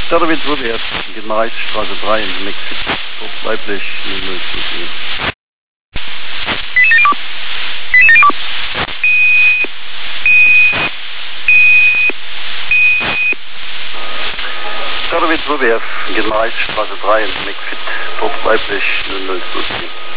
Stadtwind rückwärts, geht mal Reichsstraße 3 in McFit, dort weiblich 00. Stadtwind rückwärts, geht mal Reichsstraße 3 in McFit, dort weiblich 00.